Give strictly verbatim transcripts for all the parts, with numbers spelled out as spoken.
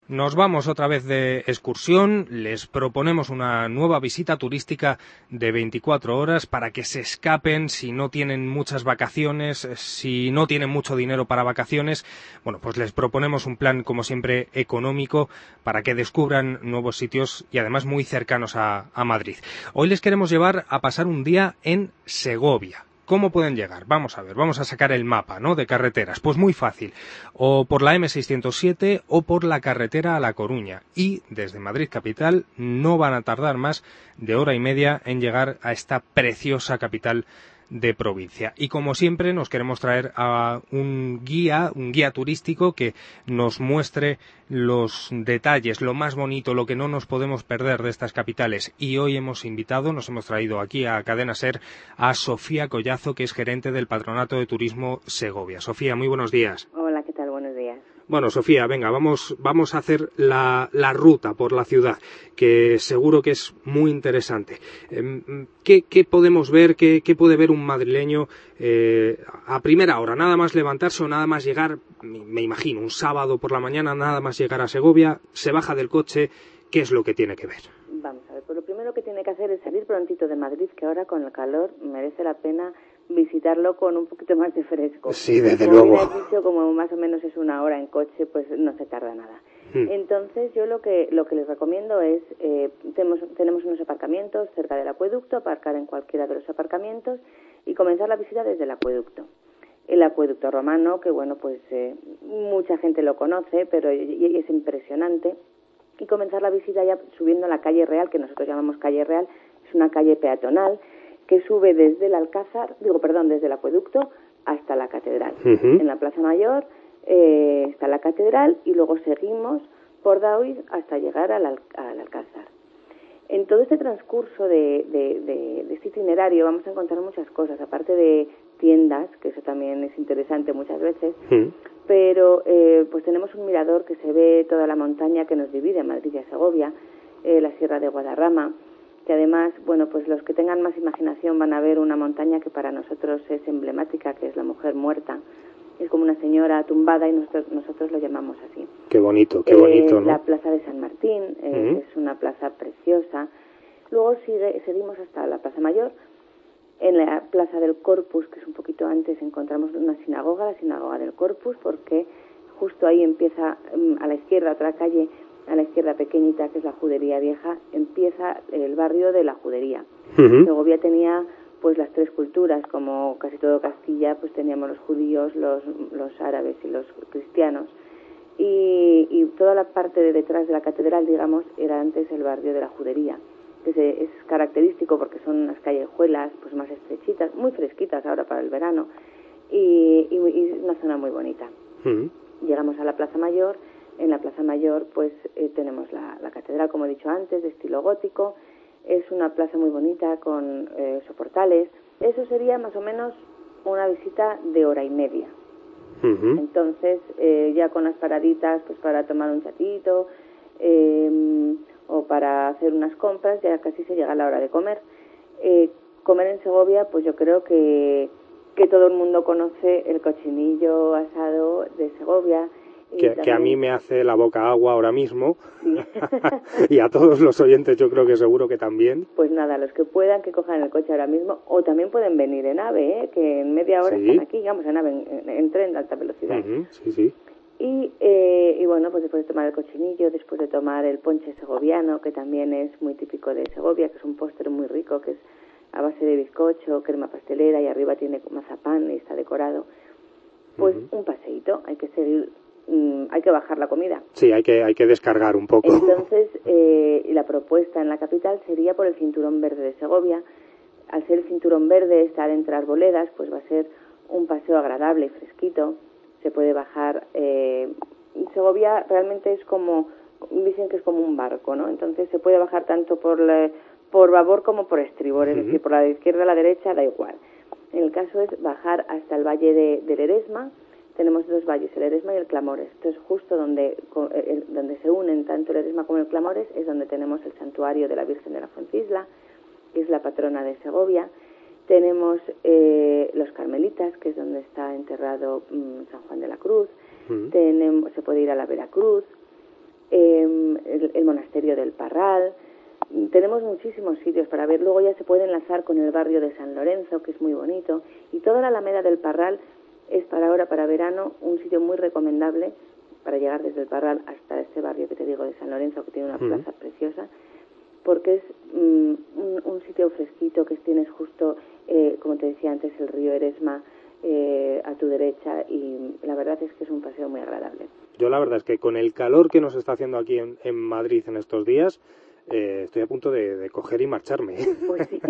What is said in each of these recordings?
Nos vamos otra vez de excursión, les proponemos una nueva visita turística de veinticuatro horas para que se escapen si no tienen muchas vacaciones, si no tienen mucho dinero para vacaciones. Bueno, pues les proponemos un plan, como siempre, económico para que descubran nuevos sitios y además muy cercanos a, a Madrid. Hoy les queremos llevar a pasar un día en Segovia. ¿Cómo pueden llegar? Vamos a ver, vamos a sacar el mapa, ¿no?, de carreteras. Pues muy fácil, o por la eme seiscientos siete o por la carretera a La Coruña. Y desde Madrid capital no van a tardar más de hora y media en llegar a esta preciosa capital de provincia. Y como siempre nos queremos traer a un guía, un guía turístico que nos muestre los detalles, lo más bonito, lo que no nos podemos perder de estas capitales. Y hoy hemos invitado, nos hemos traído aquí a Cadena Ser a Sofía Collazo, que es gerente del Patronato de Turismo Segovia. Sofía, muy buenos días. Hola, ¿qué tal? Buenos días. Bueno, Sofía, venga, vamos, vamos a hacer la, la ruta por la ciudad, que seguro que es muy interesante. ¿Qué, qué podemos ver, qué, qué puede ver un madrileño eh, a primera hora? Nada más levantarse o nada más llegar, me imagino, un sábado por la mañana, nada más llegar a Segovia, se baja del coche, ¿qué es lo que tiene que ver? Vamos a ver, pues lo primero que tiene que hacer es salir prontito de Madrid, que ahora con el calor merece la pena visitarlo con un poquito más de fresco. Sí, desde como luego. Como has dicho, como más o menos es una hora en coche, pues no se tarda nada. Hmm. Entonces yo lo que lo que les recomiendo es, eh, tenemos, tenemos unos aparcamientos cerca del acueducto, aparcar en cualquiera de los aparcamientos y comenzar la visita desde el acueducto. El acueducto romano, que bueno, pues eh, mucha gente lo conoce, pero y, y es impresionante. Y comenzar la visita ya subiendo a la calle Real, que nosotros llamamos calle Real, es una calle peatonal que sube desde el Alcázar, digo, perdón, desde el acueducto hasta la catedral. Uh-huh. En la Plaza Mayor eh, está la catedral y luego seguimos por Daoiz hasta llegar al, al, al Alcázar. En todo este transcurso de, de, de, de este itinerario vamos a encontrar muchas cosas, aparte de tiendas, que eso también es interesante muchas veces, uh-huh. pero eh, pues tenemos un mirador que se ve toda la montaña que nos divide Madrid y Segovia, eh, la Sierra de Guadarrama, que además, bueno, pues los que tengan más imaginación van a ver una montaña que para nosotros es emblemática, que es la Mujer Muerta. Es como una señora tumbada y nosotros, nosotros lo llamamos así. Qué bonito, qué bonito, eh, ¿no? La Plaza de San Martín eh, uh-huh. es una plaza preciosa. Luego sigue, seguimos hasta la Plaza Mayor. En la Plaza del Corpus, que es un poquito antes, encontramos una sinagoga, la Sinagoga del Corpus, porque justo ahí empieza, a la izquierda, otra calle, a la izquierda pequeñita, que es la Judería Vieja, empieza el barrio de la Judería. Uh-huh. Segovia tenía pues las tres culturas, como casi todo Castilla, pues teníamos los judíos, los, los árabes y los cristianos. Y, y toda la parte de detrás de la catedral, digamos, era antes el barrio de la Judería, que se, es característico porque son unas callejuelas pues más estrechitas, muy fresquitas ahora para el verano, y, y, y una zona muy bonita. Uh-huh. Llegamos a la Plaza Mayor. En la Plaza Mayor pues eh, tenemos la, la catedral, como he dicho antes, de estilo gótico. Es una plaza muy bonita con eh, soportales. Eso sería más o menos una visita de hora y media. Uh-huh. Entonces eh, ya con las paraditas pues para tomar un chatito eh, o para hacer unas compras, ya casi se llega a la hora de comer. Eh, comer en Segovia, pues yo creo que, que todo el mundo conoce el cochinillo asado de Segovia. Que, también... que a mí me hace la boca agua ahora mismo, sí. Y a todos los oyentes yo creo que seguro que también. Pues nada, los que puedan que cojan el coche ahora mismo, o también pueden venir en AVE, ¿eh? Que en media hora sí. Están aquí, vamos, en AVE, en, en tren de alta velocidad. Uh-huh, sí, sí. Y, eh, y bueno, pues después de tomar el cochinillo, después de tomar el ponche segoviano, que también es muy típico de Segovia, que es un postre muy rico, que es a base de bizcocho, crema pastelera, y arriba tiene mazapán y está decorado, pues uh-huh. un paseíto, hay que seguir... hay que bajar la comida. Sí, hay que hay que descargar un poco. Entonces, eh, la propuesta en la capital sería por el Cinturón Verde de Segovia. Al ser el Cinturón Verde, estar entre arboledas, pues va a ser un paseo agradable y fresquito. Se puede bajar... Eh, Segovia realmente es como... Dicen que es como un barco, ¿no? Entonces se puede bajar tanto por, la, por babor como por estribor. Uh-huh. Es decir, por la izquierda a la derecha, da igual. En el caso es bajar hasta el Valle de, del Eresma. Tenemos dos valles, el Eresma y el Clamores. Entonces, justo donde, donde se unen tanto el Eresma como el Clamores es donde tenemos el santuario de la Virgen de la Fuencisla, que es la patrona de Segovia. Tenemos eh, los Carmelitas, que es donde está enterrado mmm, San Juan de la Cruz. Uh-huh. Tenemos, se puede ir a la Veracruz. Eh, el monasterio del Parral. Tenemos muchísimos sitios para ver. Luego ya se puede enlazar con el barrio de San Lorenzo, que es muy bonito. Y toda la Alameda del Parral es para ahora, para verano, un sitio muy recomendable para llegar desde el Parral hasta este barrio que te digo de San Lorenzo, que tiene una plaza mm. preciosa, porque es mm, un, un sitio fresquito, que tienes justo, eh, como te decía antes, el río Eresma eh, a tu derecha, y la verdad es que es un paseo muy agradable. Yo la verdad es que con el calor que nos está haciendo aquí en, en Madrid en estos días, eh, estoy a punto de, de coger y marcharme. Pues sí.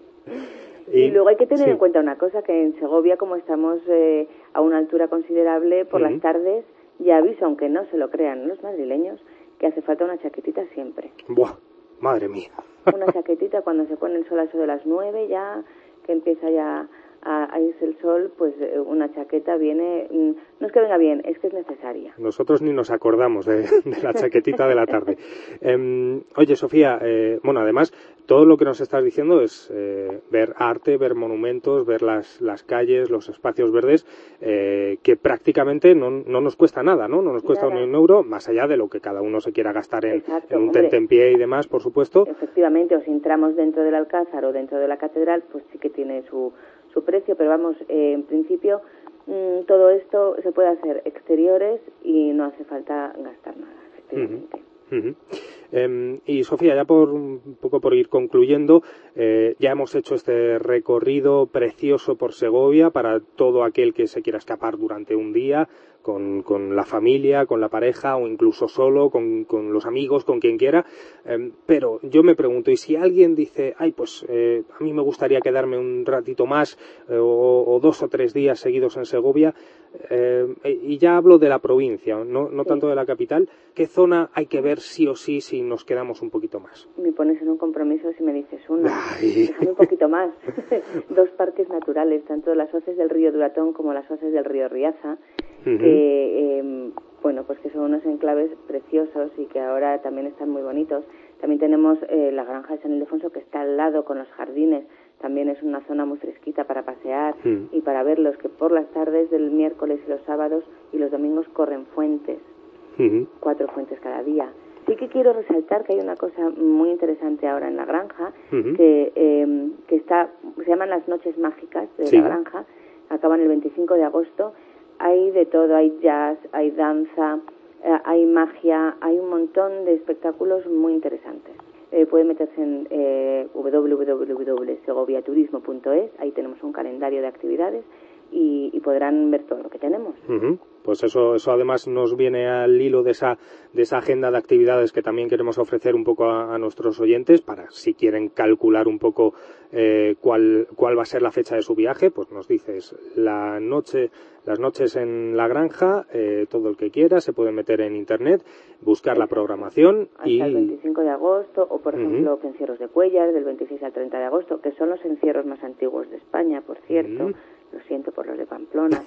Y, y luego hay que tener sí. en cuenta una cosa, que en Segovia, como estamos eh, a una altura considerable, por uh-huh. las tardes, ya aviso, aunque no se lo crean los madrileños, que hace falta una chaquetita siempre. ¡Buah! Madre mía. Una chaquetita cuando se pone el sol a eso de las nueve, ya que empieza ya a, a irse el sol, pues una chaqueta viene, no es que venga bien, es que es necesaria. Nosotros ni nos acordamos de, de la chaquetita de la tarde. Eh, oye, Sofía, eh, bueno, además, todo lo que nos estás diciendo es eh, ver arte, ver monumentos, ver las, las calles, los espacios verdes, eh, que prácticamente no, no nos cuesta nada, ¿no? No nos cuesta nada. Ni un euro, más allá de lo que cada uno se quiera gastar en, Exacto, en un hombre, tentempié y demás, por supuesto. Efectivamente, o si entramos dentro del Alcázar o dentro de la catedral, pues sí que tiene su, su precio, pero vamos, eh, en principio mmm, todo esto se puede hacer exteriores y no hace falta gastar nada, efectivamente. Uh-huh. Uh-huh. Eh, y Sofía, ya por un poco por ir concluyendo, eh, ya hemos hecho este recorrido precioso por Segovia para todo aquel que se quiera escapar durante un día, con, con la familia, con la pareja o incluso solo, con, con los amigos, con quien quiera. Eh, pero yo me pregunto, ¿y si alguien dice, ay, pues eh, a mí me gustaría quedarme un ratito más eh, o, o dos o tres días seguidos en Segovia? Eh, y ya hablo de la provincia, no, no sí. tanto de la capital. ¿Qué zona hay que ver sí o sí si nos quedamos un poquito más? Me pones en un compromiso si me dices una. Ay. Déjame un poquito más. Dos parques naturales, tanto las hoces del río Duratón como las hoces del río Riaza, uh-huh. que, eh, bueno, pues que son unos enclaves preciosos y que ahora también están muy bonitos. También tenemos eh, la granja de San Ildefonso, que está al lado con los jardines. También es una zona muy fresquita para pasear uh-huh. y para verlos, que por las tardes del miércoles y los sábados y los domingos corren fuentes. Uh-huh. Cuatro fuentes cada día. Sí que quiero resaltar que hay una cosa muy interesante ahora en la granja, uh-huh. que, eh, que está, se llaman las noches mágicas de sí. la granja, acaban el veinticinco de agosto, hay de todo, hay jazz, hay danza, eh, hay magia, hay un montón de espectáculos muy interesantes. Eh, pueden meterse en eh, doble u doble u doble u punto segovia turismo punto es, ahí tenemos un calendario de actividades y, y podrán ver todo lo que tenemos. Uh-huh. Pues eso, eso además nos viene al hilo de esa, de esa agenda de actividades que también queremos ofrecer un poco a, a nuestros oyentes, para si quieren calcular un poco eh, cuál, cuál va a ser la fecha de su viaje, pues nos dices la noche, las noches en la granja, eh, todo el que quiera se puede meter en internet, buscar la programación. Hasta y el veinticinco de agosto, o por ejemplo uh-huh. encierros de Cuéllar, del veintiséis al treinta de agosto, que son los encierros más antiguos de España, por cierto. Uh-huh. Lo siento por los de Pamplona.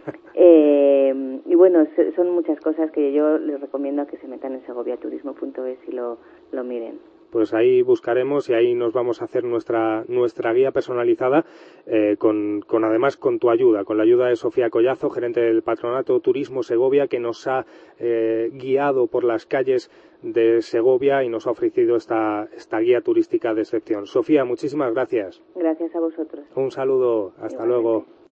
eh, y bueno, son muchas cosas que yo les recomiendo a que se metan en segovia turismo punto es y lo, lo miren. Pues ahí buscaremos y ahí nos vamos a hacer nuestra nuestra guía personalizada, eh, con, con además con tu ayuda, con la ayuda de Sofía Collazo, gerente del Patronato Turismo Segovia, que nos ha eh, guiado por las calles de Segovia y nos ha ofrecido esta, esta guía turística de excepción. Sofía, muchísimas gracias. Gracias a vosotros. Un saludo, hasta Igualmente. Luego.